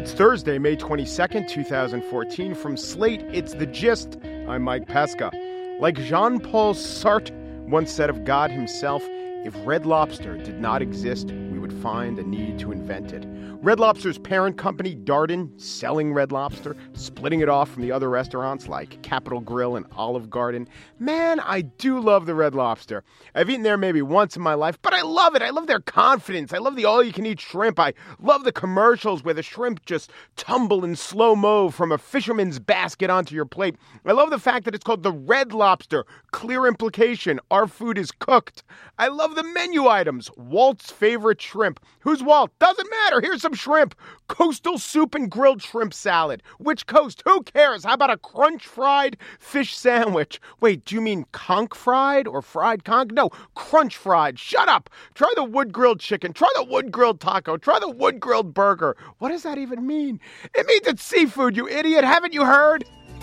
It's Thursday, May 22nd, 2014. From Slate, it's The Gist. I'm Mike Pesca. Like Jean-Paul Sartre once said of God himself, if Red Lobster did not exist, we would find a need to invent it. Red Lobster's parent company, Darden, selling Red Lobster, splitting it off from the other restaurants like Capital Grille and Olive Garden. Man, I do love the Red Lobster. I've eaten there maybe once in my life, but I love it. I love their confidence. I love the all-you-can-eat shrimp. I love the commercials where the shrimp just tumble in slow-mo from a fisherman's basket onto your plate. I love the fact that it's called the Red Lobster. Clear implication, our food is cooked. I love the menu items. Walt's favorite shrimp. Who's Walt? Doesn't matter. Here's some shrimp. Coastal soup and grilled shrimp salad. Which coast? Who cares? How about a crunch fried fish sandwich? Wait, do you mean conch fried or fried conch? No, crunch fried. Shut up. Try the wood grilled chicken. Try the wood grilled taco. Try the wood grilled burger. What does that even mean? It means it's seafood, you idiot. Haven't you heard?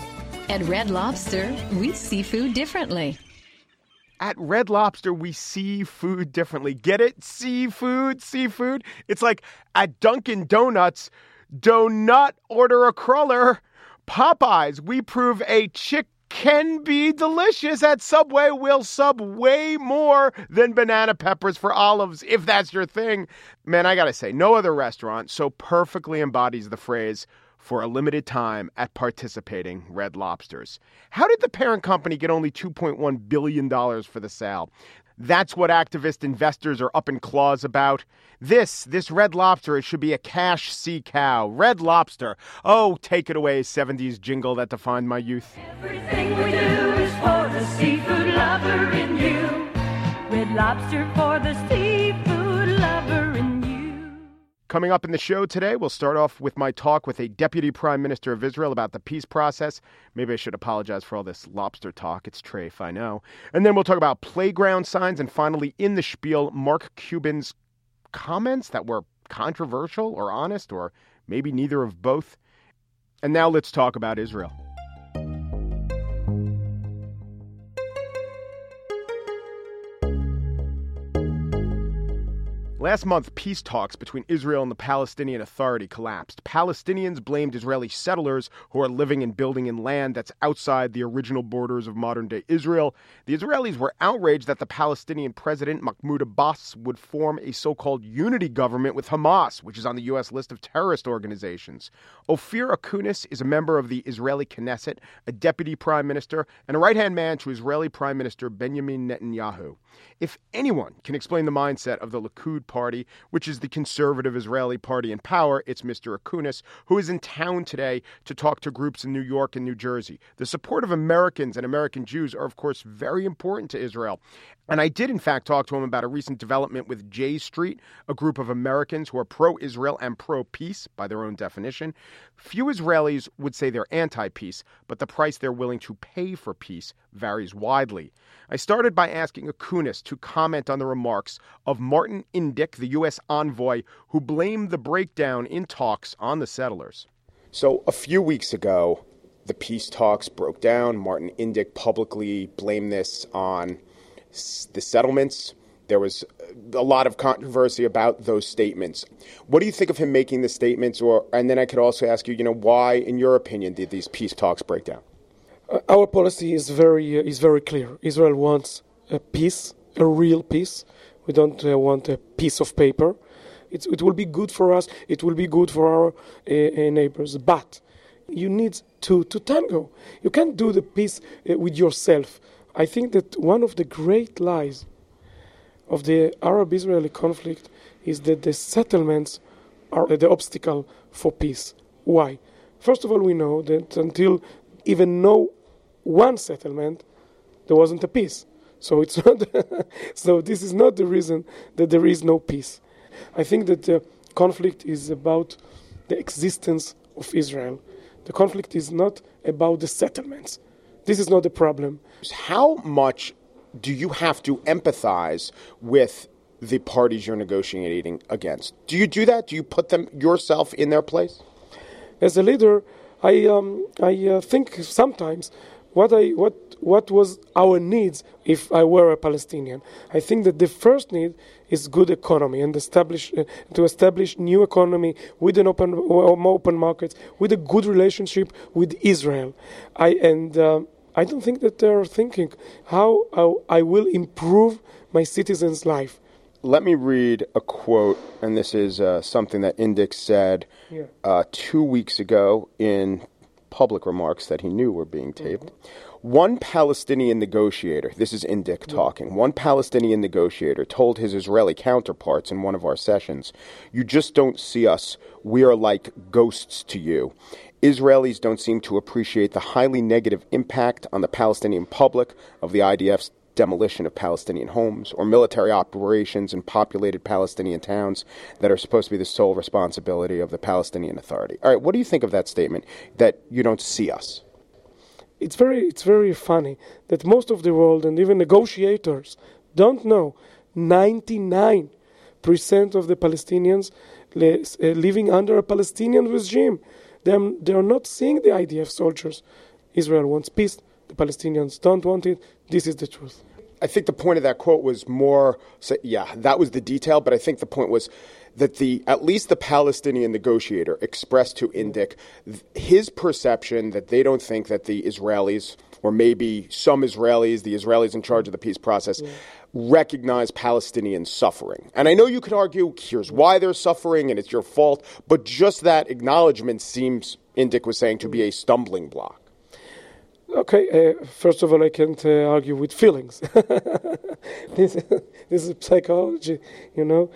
At Red Lobster, we see food differently. At Red Lobster, we see food differently. Get it? Seafood, seafood. It's like at Dunkin' Donuts, donut order a cruller. Popeyes, we prove a chick can be delicious. At Subway, we'll sub way more than banana peppers for olives, if that's your thing. Man, I gotta say, no other restaurant so perfectly embodies the phrase, for a limited time at participating Red Lobsters. How did the parent company get only $2.1 billion for the sale? That's what activist investors are up in claws about. This Red Lobster, it should be a cash sea cow. Red Lobster. Oh, take it away, 70s jingle that defined my youth. Everything we do is for the seafood lover in you. Red Lobster for the seafood lover in you. Coming up in the show today, we'll start off with my talk with a deputy prime minister of Israel about the peace process. Maybe I should apologize for all this lobster talk. It's treif, I know. And then we'll talk about playground signs. And finally, in the spiel, Mark Cuban's comments that were controversial or honest, or maybe neither of both. And now let's talk about Israel. Last month, peace talks between Israel and the Palestinian Authority collapsed. Palestinians blamed Israeli settlers who are living and building in land that's outside the original borders of modern-day Israel. The Israelis were outraged that the Palestinian president, Mahmoud Abbas, would form a so-called unity government with Hamas, which is on the U.S. list of terrorist organizations. Ophir Akunis is a member of the Israeli Knesset, a deputy prime minister, and a right-hand man to Israeli Prime Minister Benjamin Netanyahu. If anyone can explain the mindset of the Likud party, which is the conservative Israeli party in power, it's Mr. Akunis, who is in town today to talk to groups in New York and New Jersey. The support of Americans and American Jews are, of course, very important to Israel. And I did, in fact, talk to him about a recent development with J Street, a group of Americans who are pro-Israel and pro-peace, by their own definition. Few Israelis would say they're anti-peace, but the price they're willing to pay for peace varies widely. I started by asking Akunis to comment on the remarks of Martin Indyk, the U.S. envoy, who blamed the breakdown in talks on the settlers. So a few weeks ago, the peace talks broke down. Martin Indyk publicly blamed this on the settlements. There was a lot of controversy about those statements. What do you think of him making the statements? And then I could also ask you, why, in your opinion, did these peace talks break down? Our policy is very clear. Israel wants a peace, a real peace. We don't want a piece of paper. It will be good for us. It will be good for our neighbors. But you need to tango. You can't do the peace with yourself. I think that one of the great lies of the Arab-Israeli conflict is that the settlements are the obstacle for peace. Why? First of all, we know that until even no one settlement, there wasn't a peace. So it's not. So this is not the reason that there is no peace. I think that the conflict is about the existence of Israel. The conflict is not about the settlements. This is not the problem. How much do you have to empathize with the parties you're negotiating against? Do you do that? Do you put them yourself in their place? As a leader, I think sometimes what was our needs if I were a Palestinian. I think that the first need is good economy and to establish new economy with an open markets, with a good relationship with Israel. I don't think that they are thinking how I will improve my citizens' life. Let me read a quote, and this is something that Indyk said 2 weeks ago in public remarks that he knew were being taped. One Palestinian negotiator, this is Indyk talking, one Palestinian negotiator told his Israeli counterparts in one of our sessions, "You just don't see us. We are like ghosts to you." Israelis don't seem to appreciate the highly negative impact on the Palestinian public of the IDF's demolition of Palestinian homes or military operations in populated Palestinian towns that are supposed to be the sole responsibility of the Palestinian Authority. All right, what do you think of that statement, that you don't see us? It's very funny that most of the world and even negotiators don't know 99% of the Palestinians living under a Palestinian regime. They are not seeing the IDF soldiers. Israel wants peace. The Palestinians don't want it. This is the truth. I think the point of that quote was more, that was the detail, but I think the point was that at least the Palestinian negotiator expressed to Indyk his perception that they don't think that the Israelis, or maybe some Israelis, the Israelis in charge of the peace process, recognize Palestinian suffering. And I know you could argue, here's why they're suffering and it's your fault, but just that acknowledgement seems, Indyk was saying, to be a stumbling block. Okay, first of all, I can't argue with feelings. This is psychology, you know.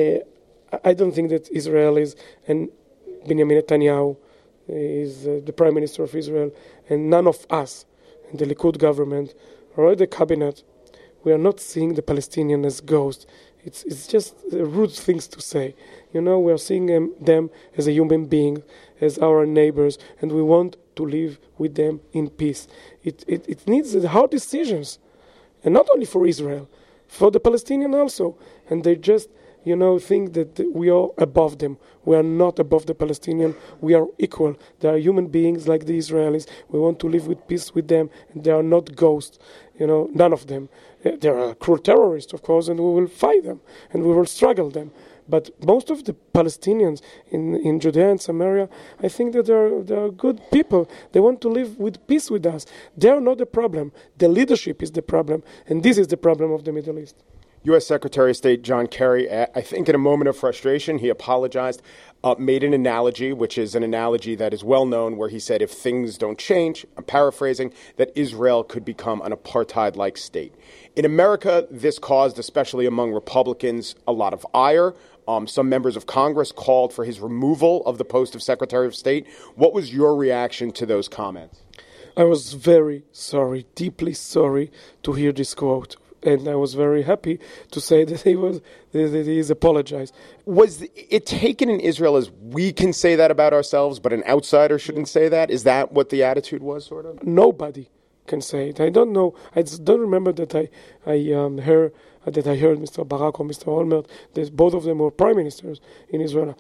I don't think that Israelis and Benjamin Netanyahu is the Prime Minister of Israel, and none of us in the Likud government or the cabinet, we are not seeing the Palestinians as ghosts. It's just rude things to say. You know, we are seeing them as a human being, as our neighbors, and we want to live with them in peace. It needs hard decisions, and not only for Israel, for the Palestinians also. And they just, think that we are above them. We are not above the Palestinians. We are equal. They are human beings like the Israelis. We want to live with peace with them, and they are not ghosts. None of them. They are cruel terrorists, of course, and we will fight them, and we will struggle them. But most of the Palestinians in Judea and Samaria, I think that they are good people. They want to live with peace with us. They are not the problem. The leadership is the problem, and this is the problem of the Middle East. U.S. Secretary of State John Kerry, I think in a moment of frustration, he apologized, made an analogy, which is an analogy that is well known, where he said if things don't change, I'm paraphrasing, that Israel could become an apartheid-like state. In America, this caused, especially among Republicans, a lot of ire. Some members of Congress called for his removal of the post of Secretary of State. What was your reaction to those comments? I was very sorry, deeply sorry to hear this quote. And I was very happy to say that he's apologized. Was it taken in Israel as we can say that about ourselves, but an outsider shouldn't say that? Is that what the attitude was, sort of? Nobody can say it. I don't know. I just don't remember that I heard Mr. Barak or Mr. Olmert. Both of them were prime ministers in Israel.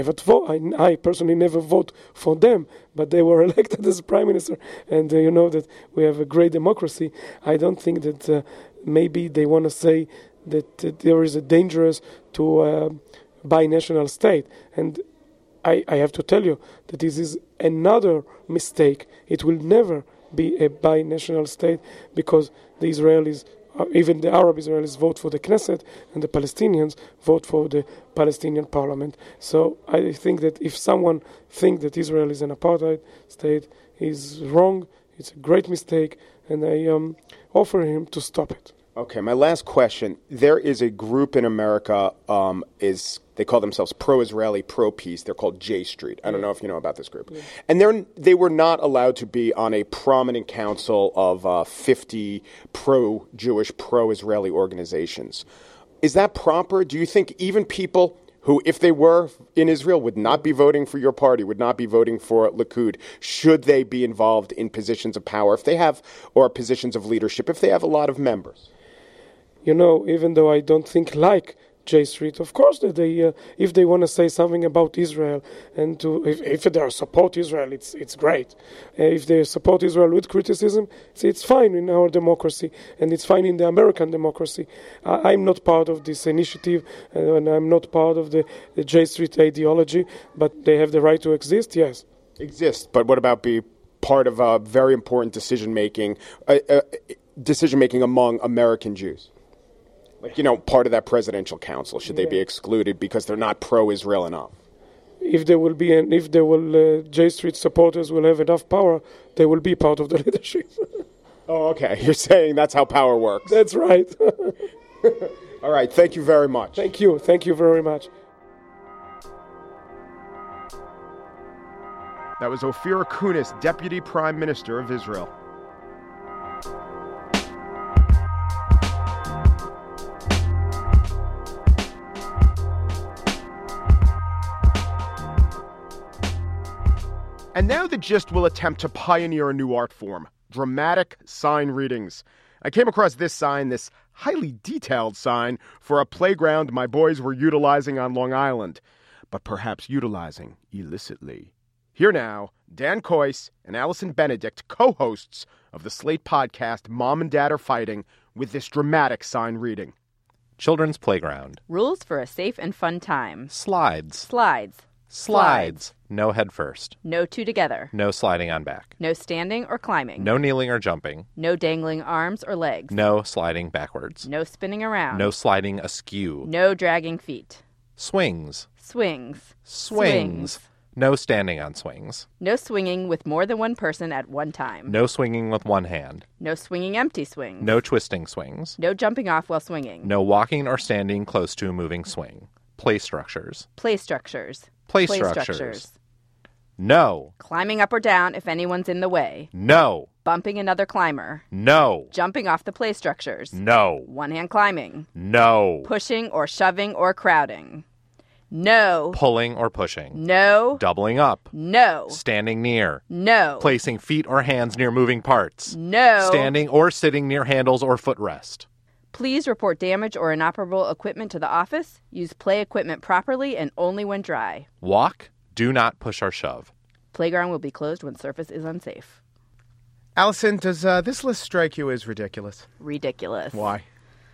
I personally never vote for them, but they were elected as prime minister. And you know that we have a great democracy. I don't think that maybe they want to say that there is a dangerous to binational state. And I have to tell you that this is another mistake. It will never be a binational state because the Israelis, even the Arab Israelis, vote for the Knesset and the Palestinians vote for the Palestinian parliament. So I think that if someone thinks that Israel is an apartheid state, he's wrong. It's a great mistake, and I offer him to stop it. Okay, my last question. There is a group in America, they call themselves pro-Israeli, pro-peace. They're called J Street. I don't know if you know about this group. Yeah. And they were not allowed to be on a prominent council of 50 pro-Jewish, pro-Israeli organizations. Is that proper? Do you think even people who, if they were in Israel, would not be voting for your party, would not be voting for Likud, should they be involved in positions of power if they have, or positions of leadership if they have a lot of members? Even though I don't think like J Street. Of course, that they if they want to say something about Israel and if they support Israel, it's great. If they support Israel with criticism, it's fine in our democracy and it's fine in the American democracy. I'm not part of this initiative and I'm not part of the J Street ideology, but they have the right to exist. Yes, exist. But what about be part of a very important decision making among American Jews? Like, part of that presidential council, should they be excluded because they're not pro-Israel enough? If there will be, J Street supporters will have enough power, they will be part of the leadership. Oh, okay. You're saying that's how power works. That's right. All right. Thank you very much. Thank you. Thank you very much. That was Ophir Kunis, Deputy Prime Minister of Israel. And now The Gist will attempt to pioneer a new art form, dramatic sign readings. I came across this sign, this highly detailed sign, for a playground my boys were utilizing on Long Island, but perhaps utilizing illicitly. Here now, Dan Kois and Allison Benedict, co-hosts of the Slate podcast Mom and Dad Are Fighting, with this dramatic sign reading. Children's playground. Rules for a safe and fun time. Slides. Slides. Slides. No head first. No two together. No sliding on back. No standing or climbing. No kneeling or jumping. No dangling arms or legs. No sliding backwards. No spinning around. No sliding askew. No dragging feet. Swings. Swings. Swings. No standing on swings. No swinging with more than one person at one time. No swinging with one hand. No swinging empty swings. No twisting swings. No jumping off while swinging. No walking or standing close to a moving swing. Play structures. Play structures. Play structures. No. Climbing up or down if anyone's in the way. No. Bumping another climber. No. Jumping off the play structures. No. One-hand climbing. No. Pushing or shoving or crowding. No. Pulling or pushing. No. Doubling up. No. Standing near. No. Placing feet or hands near moving parts. No. Standing or sitting near handles or footrest. Please report damage or inoperable equipment to the office. Use play equipment properly and only when dry. Walk. Do not push or shove. Playground will be closed when surface is unsafe. Allison, does this list strike you as ridiculous? Ridiculous. Why?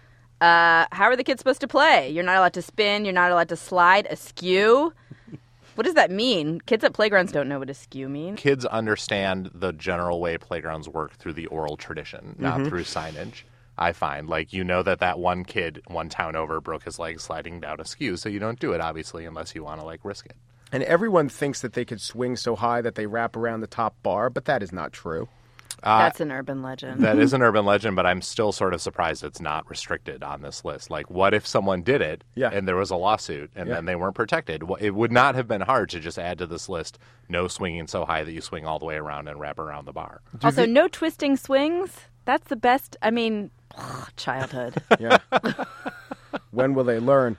How are the kids supposed to play? You're not allowed to spin. You're not allowed to slide askew. What does that mean? Kids at playgrounds don't know what askew means. Kids understand the general way playgrounds work through the oral tradition, not through signage. I find, that one kid one town over broke his leg sliding down askew, so you don't do it, obviously, unless you want to, risk it. And everyone thinks that they could swing so high that they wrap around the top bar, but that is not true. That's an urban legend. That is an urban legend, but I'm still sort of surprised it's not restricted on this list. What if someone did it and there was a lawsuit and then they weren't protected? It would not have been hard to just add to this list, no swinging so high that you swing all the way around and wrap around the bar. Also, no twisting swings. That's the best. I mean, childhood. Yeah. When will they learn?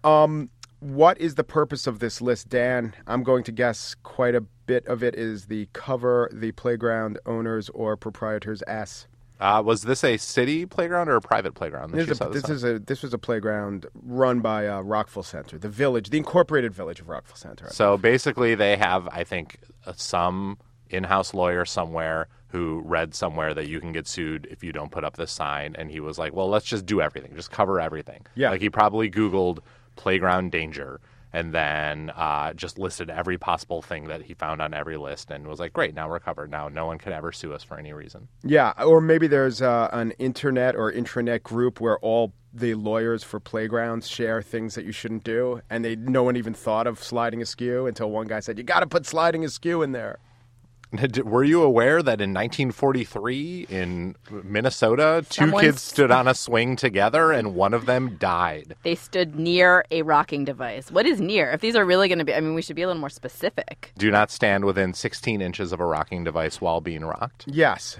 What is the purpose of this list, Dan? I'm going to guess quite a bit of it is the cover the playground owners or proprietors' ass. Was this a city playground or a private playground? This was a playground run by Rockville Center, the incorporated village of Rockville Center. So basically they have, I think, some in-house lawyer somewhere who read somewhere that you can get sued if you don't put up this sign. And he was like, well, let's just do everything. Just cover everything. Yeah. He probably Googled playground danger and then just listed every possible thing that he found on every list and was like, great, now we're covered. Now no one can ever sue us for any reason. Yeah, or maybe there's an internet or intranet group where all the lawyers for playgrounds share things that you shouldn't do, and no one even thought of sliding askew until one guy said, you got to put sliding askew in there. Were you aware that in 1943 in Minnesota, two kids stood on a swing together and one of them died? They stood near a rocking device. What is near? If these are really going to be, we should be a little more specific. Do not stand within 16 inches of a rocking device while being rocked. Yes.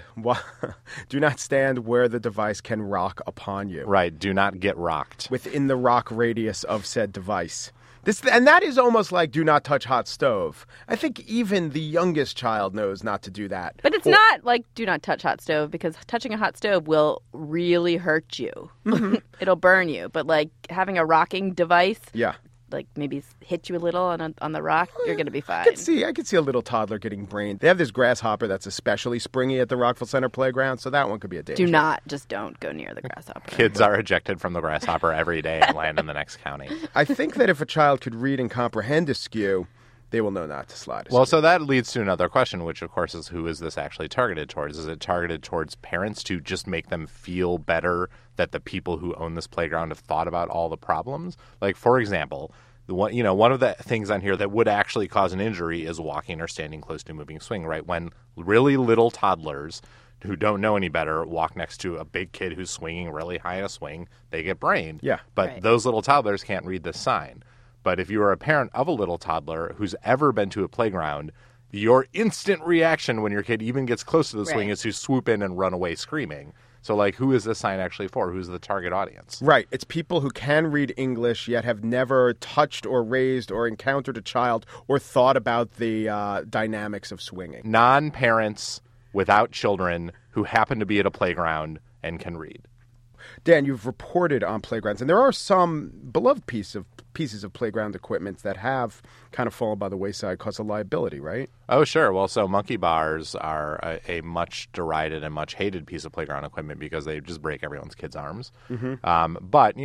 Do not stand where the device can rock upon you. Right. Do not get rocked. Within the rock radius of said device. And that is almost like do not touch hot stove. I think even the youngest child knows knows not to do that. But it's not like do not touch hot stove, because touching a hot stove will really hurt you. Mm-hmm. It'll burn you. But like having a rocking device, Yeah. like maybe hit you a little on the rock, you're going to be fine. I could see a little toddler getting brained. They have this grasshopper that's especially springy at the Rockville Center playground, so that one could be a danger. Just don't go near the grasshopper. Kids are ejected from the grasshopper every day and land in the next county. I think that if a child could read and comprehend askew, they will know not to slide askew. Well, so that leads to another question, which, of course, is who is this actually targeted towards? Is it targeted towards parents to just make them feel better that the people who own this playground have thought about all the problems? Like, for example, one of the things on here that would actually cause an injury is walking or standing close to a moving swing, right? When really little toddlers who don't know any better walk next to a big kid who's swinging really high in a swing, they get brained. Yeah. But those little toddlers can't read this sign. But if you are a parent of a little toddler who's ever been to a playground, your instant reaction when your kid even gets close to the swing is to swoop in and run away screaming. So, like, who is this sign actually for? Who's the target audience? Right. It's people who can read English yet have never touched or raised or encountered a child or thought about the dynamics of swinging. Non-parents without children who happen to be at a playground and can read. Dan, you've reported on playgrounds, and there are some beloved pieces of playground equipment that have kind of fallen by the wayside because of liability, right? Oh, sure. Well, so monkey bars are a much derided and much hated piece of playground equipment because they just break everyone's kids' arms. Mm-hmm. But,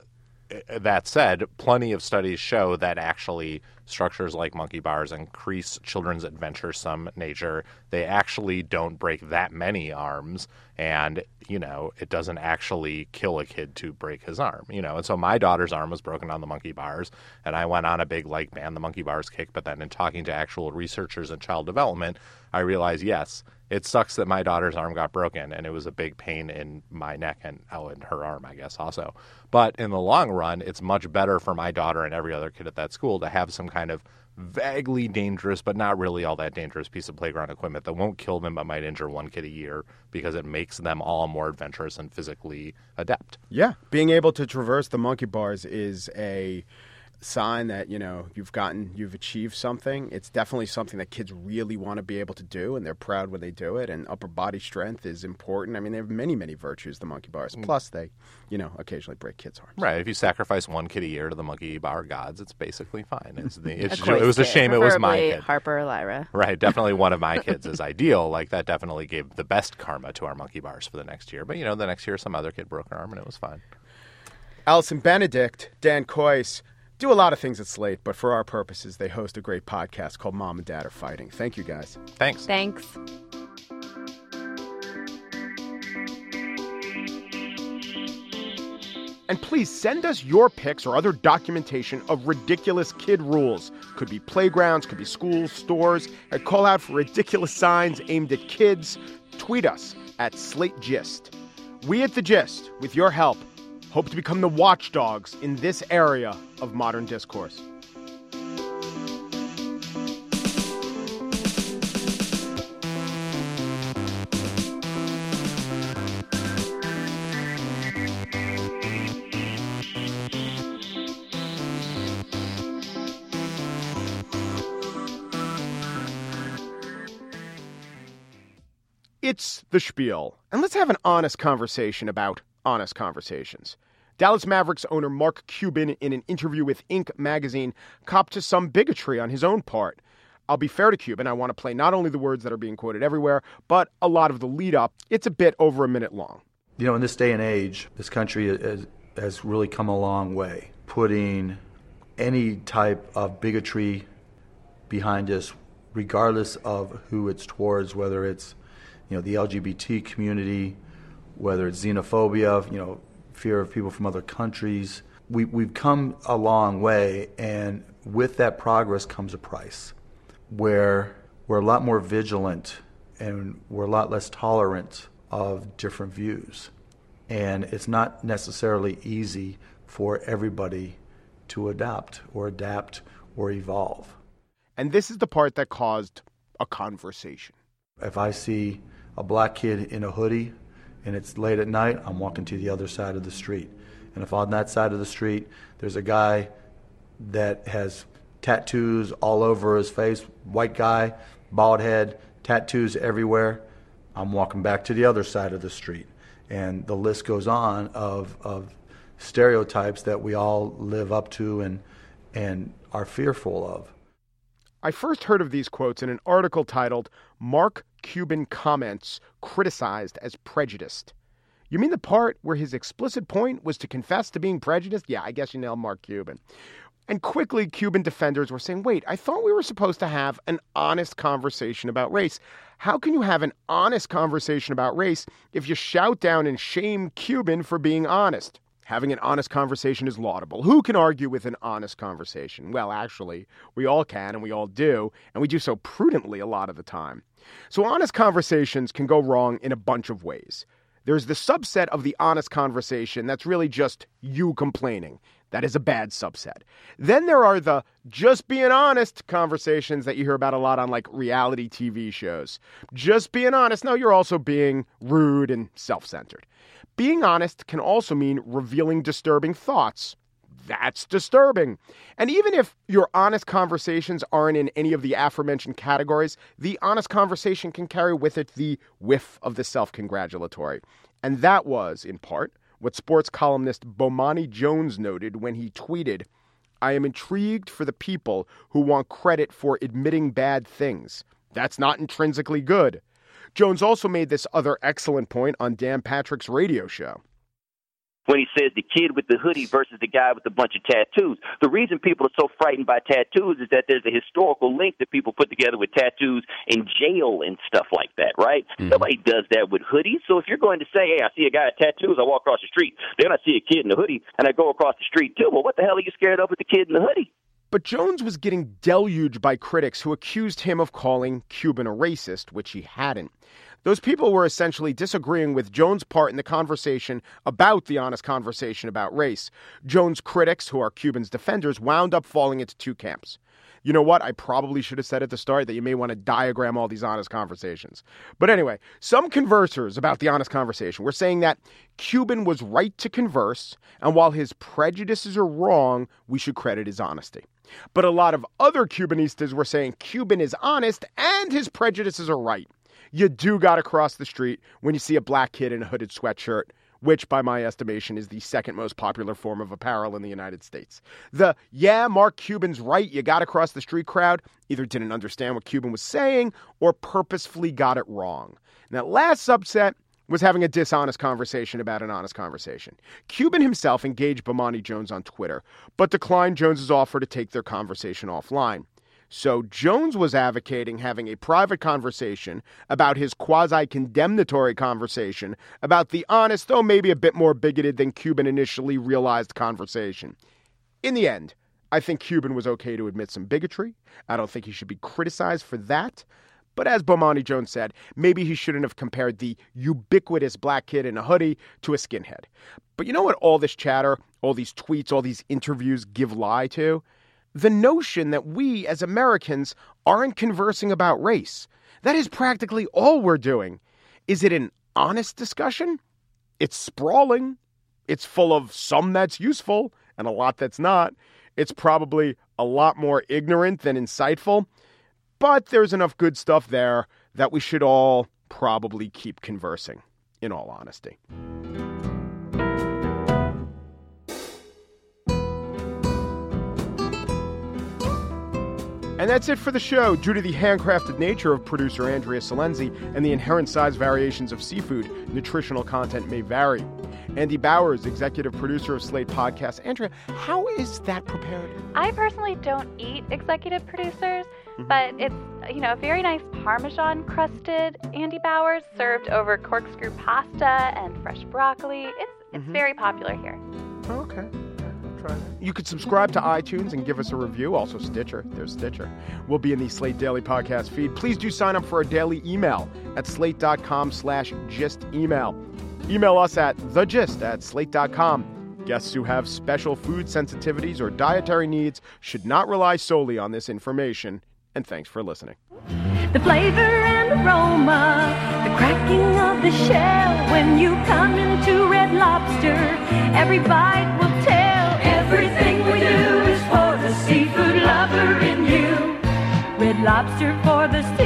that said, plenty of studies show that actually structures like monkey bars increase children's adventuresome nature. They actually don't break that many arms, and, it doesn't actually kill a kid to break his arm, And so my daughter's arm was broken on the monkey bars, and I went on a big, ban the monkey bars kick. But then in talking to actual researchers in child development, I realized, yes, it sucks that my daughter's arm got broken, and it was a big pain in my neck and in her arm, I guess, also. But in the long run, it's much better for my daughter and every other kid at that school to have some kind of vaguely dangerous, but not really all that dangerous piece of playground equipment that won't kill them but might injure one kid a year because it makes them all more adventurous and physically adept. Yeah. Being able to traverse the monkey bars is a sign that, you've achieved something. It's definitely something that kids really want to be able to do, and they're proud when they do it. And upper body strength is important. I mean, they have many, many virtues, the monkey bars. Plus, they, occasionally break kids' arms. Right. If you sacrifice one kid a year to the monkey bar gods, it's basically fine. It was a shame it was my kid. Harper or Lyra. Right. Definitely one of my kids is ideal. Like, that definitely gave the best karma to our monkey bars for the next year. But, the next year some other kid broke her arm and it was fine. Allison Benedict, Dan Kois, do a lot of things at Slate, but for our purposes, they host a great podcast called Mom and Dad Are Fighting. Thank you, guys. Thanks. Thanks. And please send us your pics or other documentation of ridiculous kid rules. Could be playgrounds, could be schools, stores. And call out for ridiculous signs aimed at kids. Tweet us at Slate Gist. We at The Gist, with your help, hope to become the watchdogs in this area of modern discourse. It's The Spiel, and let's have an honest conversation about honest conversations. Dallas Mavericks owner Mark Cuban, in an interview with Inc. magazine, copped to some bigotry on his own part. I'll be fair to Cuban. I want to play not only the words that are being quoted everywhere, but a lot of the lead up. It's a bit over a minute long. In this day and age, this country has really come a long way, putting any type of bigotry behind us, regardless of who it's towards, whether it's the LGBT community, whether it's xenophobia, fear of people from other countries. We've come a long way, and with that progress comes a price, where we're a lot more vigilant and we're a lot less tolerant of different views. And it's not necessarily easy for everybody to adapt or evolve. And this is the part that caused a conversation. If I see a black kid in a hoodie and it's late at night, I'm walking to the other side of the street. And if on that side of the street there's a guy that has tattoos all over his face, white guy, bald head, tattoos everywhere. I'm walking back to the other side of the street. And the list goes on of stereotypes that we all live up to and are fearful of. I first heard of these quotes in an article titled Mark Cuban Comments Criticized as Prejudiced. You mean the part where his explicit point was to confess to being prejudiced? Yeah, I guess you nailed Mark Cuban. And quickly, Cuban defenders were saying, wait, I thought we were supposed to have an honest conversation about race. How can you have an honest conversation about race if you shout down and shame Cuban for being honest? Having an honest conversation is laudable. Who can argue with an honest conversation? Well, actually, we all can and we all do, and we do so prudently a lot of the time. So honest conversations can go wrong in a bunch of ways. There's the subset of the honest conversation that's really just you complaining. That is a bad subset. Then there are the just being honest conversations that you hear about a lot on like reality TV shows. Just being honest. No, you're also being rude and self-centered. Being honest can also mean revealing disturbing thoughts. That's disturbing. And even if your honest conversations aren't in any of the aforementioned categories, the honest conversation can carry with it the whiff of the self-congratulatory. And that was, in part, what sports columnist Bomani Jones noted when he tweeted, "I am intrigued for the people who want credit for admitting bad things. That's not intrinsically good." Jones also made this other excellent point on Dan Patrick's radio show. When he says the kid with the hoodie versus the guy with a bunch of tattoos. The reason people are so frightened by tattoos is that there's a historical link that people put together with tattoos in jail and stuff like that, right? Mm-hmm. Nobody does that with hoodies. So if you're going to say, hey, I see a guy with tattoos, I walk across the street. Then I see a kid in a hoodie, and I go across the street too. Well, what the hell are you scared of with the kid in the hoodie? But Jones was getting deluged by critics who accused him of calling Cuban a racist, which he hadn't. Those people were essentially disagreeing with Jones' part in the conversation about the honest conversation about race. Jones' critics, who are Cuban's defenders, wound up falling into two camps. You know what? I probably should have said at the start that you may want to diagram all these honest conversations. But anyway, some conversers about the honest conversation were saying that Cuban was right to converse, and while his prejudices are wrong, we should credit his honesty. But a lot of other Cubanistas were saying Cuban is honest and his prejudices are right. You do got to cross the street when you see a black kid in a hooded sweatshirt, which by my estimation is the second most popular form of apparel in the United States. The, yeah, Mark Cuban's right, you got to cross the street crowd either didn't understand what Cuban was saying or purposefully got it wrong. Now, last subset was having a dishonest conversation about an honest conversation. Cuban himself engaged Bomani Jones on Twitter, but declined Jones's offer to take their conversation offline. So Jones was advocating having a private conversation about his quasi-condemnatory conversation about the honest, though maybe a bit more bigoted than Cuban initially realized conversation. In the end, I think Cuban was okay to admit some bigotry. I don't think he should be criticized for that. But as Bomani Jones said, maybe he shouldn't have compared the ubiquitous black kid in a hoodie to a skinhead. But you know what all this chatter, all these tweets, all these interviews give lie to? The notion that we as Americans aren't conversing about race. That is practically all we're doing. Is it an honest discussion? It's sprawling. It's full of some that's useful and a lot that's not. It's probably a lot more ignorant than insightful. But there's enough good stuff there that we should all probably keep conversing, in all honesty. And that's it for the show. Due to the handcrafted nature of producer Andrea Salenzi and the inherent size variations of seafood, nutritional content may vary. Andy Bowers, executive producer of Slate Podcasts. Andrea, how is that prepared? I personally don't eat executive producers, but it's, a very nice Parmesan crusted Andy Bowers served over corkscrew pasta and fresh broccoli. It's very popular here. Okay. You could subscribe to iTunes and give us a review. Also Stitcher. There's Stitcher. We'll be in the Slate Daily Podcast feed. Please do sign up for our daily email at slate.com/gist-email. Email us at thegist@slate.com. Guests who have special food sensitivities or dietary needs should not rely solely on this information. And thanks for listening. The flavor and aroma, the cracking of the shell. When you come into Red Lobster, every bite will tell. Everything we do is for the seafood lover in you. Red Lobster for the